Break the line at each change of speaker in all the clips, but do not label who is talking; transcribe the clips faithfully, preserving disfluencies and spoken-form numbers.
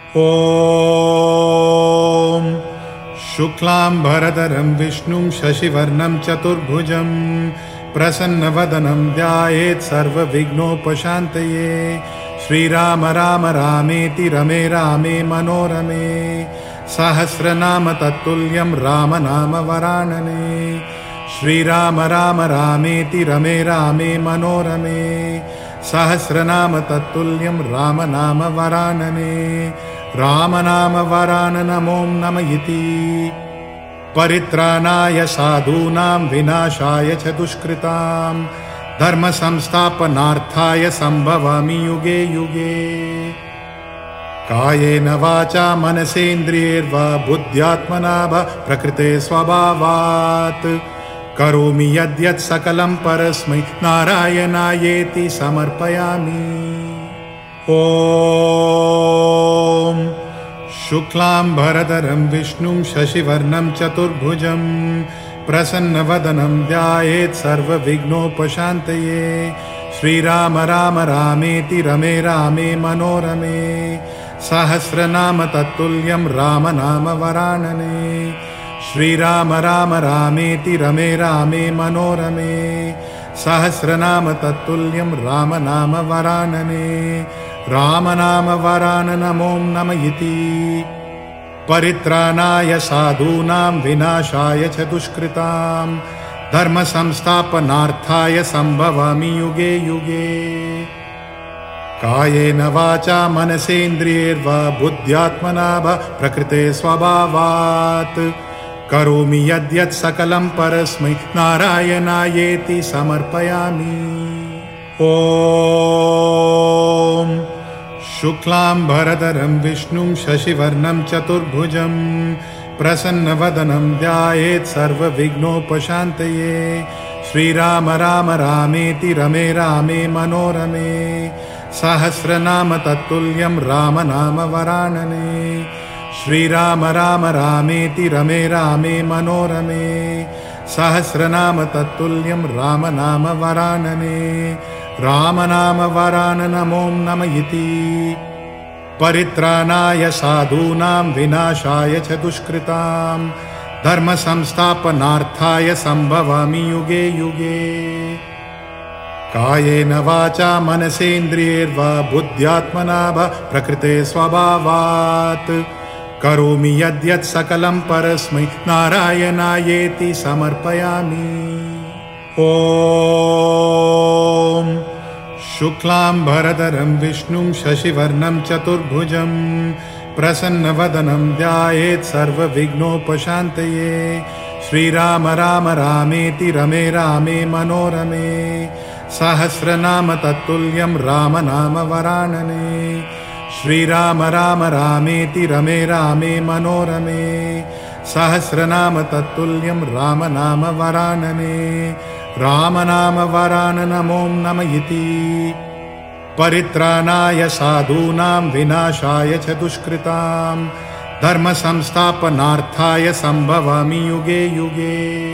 ॐ शुक्लाम्बरधरं विष्णुं शशिवर्णं चतुर्भुजं प्रसन्नवदनं ध्यायेत् सर्वविघ्नोपशान्तये। श्रीराम राम रामेति रमे रामे मनोरमे सहस्रनाम तत्तुल्यं राम नाम वरानने। श्रीराम राम रामेति रमे रामे मनोरमे सहस्रनाम तत्तुल्यं राम नाम वरानने। राम नाम वराननमों नम इति। परित्राणाय साधूनां विनाशाय च दुष्कृतां धर्म संस्थापनार्थाय संभवामि युगे युगे। कायेन वाचा मनसेन्द्रियैर्वा बुद्ध्यात्मना वा प्रकृते स्वभावात् करोमि यद्यत् सकलं परस्मै नारायणायेति समर्पयामि। ॐ शुक्लाम्बरधरं विष्णुं शशिवर्णं चतुर्भुजं प्रसन्नवदनं ध्यायेत् सर्वविघ्नोपशान्तये। श्रीराम राम रामेति रमे रामे मनोरमे सहस्रनाम तत्तुल्यं राम नाम वरानने। श्रीराम राम रामेति रमे रामे मनोरमे सहस्रनाम तत्तुल्यं राम नाम वरानने। राम नाम वराननमों नम इति। परित्राणाय साधूनां विनाशाय च दुष्कृतां धर्म संस्थापनार्थाय संभवामि युगे युगे। कायेन वाचा मनसेन्द्रियैर्वा बुद्ध्यात्मना वा प्रकृते स्वभावात् करोमि यद्यत् सकलं परस्मै नारायणायेति समर्पयामि। ॐ शुक्लाम्बरधरं विष्णुं शशिवर्णं चतुर्भुजं प्रसन्नवदनं ध्यायेत् सर्वविघ्नोपशान्तये। श्रीराम राम रामेति रमे रामे मनोरमे सहस्रनाम तत्तुल्यं राम नाम वरानने। श्रीराम राम रामेति रमे रामे मनोरमे सहस्रनाम तत्तुल्यं राम नाम वरानने। राम नाम वराननमों नम इति। परित्राणाय साधूनां विनाशाय च दुष्कृतां धर्म संस्थापनार्थाय संभवामि युगे युगे। कायेन वाचा मनसेन्द्रियैर्वा बुद्ध्यात्मना वा प्रकृते स्वभावात् करोमि यद्यत् सकलं परस्मै नारायणायेति समर्पयामि। ॐ शुक्लाम्बरधरं विष्णुं शशिवर्णं चतुर्भुजं प्रसन्नवदनं ध्यायेत् सर्वविघ्नोपशान्तये। श्रीराम राम रामेति रमे रामे मनोरमे सहस्रनाम तत्तुल्यं राम नाम वरानने। श्रीराम राम रामेति रमे रामे मनोरमे सहस्रनाम तत्तुल्यं राम नाम वरानने। राम नाम वराननमों नम इति। परित्राणाय साधूनां विनाशाय च दुष्कृतां धर्म संस्थापनार्थाय संभवामि युगे युगे।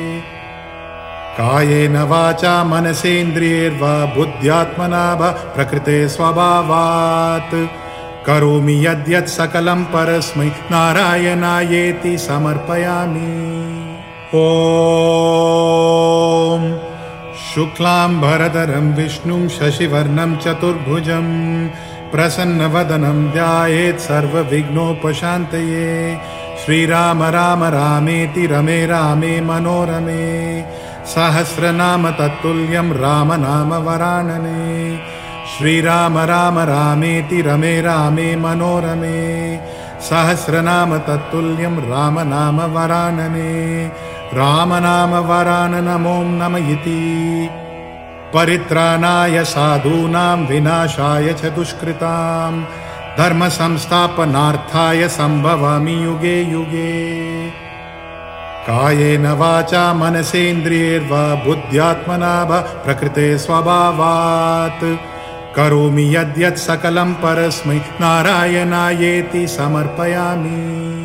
कायेन वाचा मनसेन्द्रियैर्वा बुद्ध्यात्मना वा प्रकृते स्वभावात् करोमि यद्यत् सकलं परस्मै नारायणायेति समर्पयामि। ॐ शुक्लाम्बरधरं विष्णुं शशिवर्णं चतुर्भुजं प्रसन्नवदनं ध्यायेत् सर्वविघ्नोपशान्तये। श्रीराम राम रामेति रमे रामे मनोरमे सहस्रनाम तत्तुल्यं राम नाम वरानने। श्रीराम राम रामेति रमे रामे मनोरमे सहस्रनाम तत्तुल्यं राम नाम वरानने। राम नाम वराननमों नम इति। परित्राणाय साधूनां विनाशाय च दुष्कृतां धर्म संस्थापनार्थाय संभवामि युगे युगे। कायेन वाचा मनसेन्द्रियैर्वा बुद्ध्यात्मना वा प्रकृते स्वभावात् करोमि यद्यत् सकलं परस्मै नारायणायेति समर्पयामि।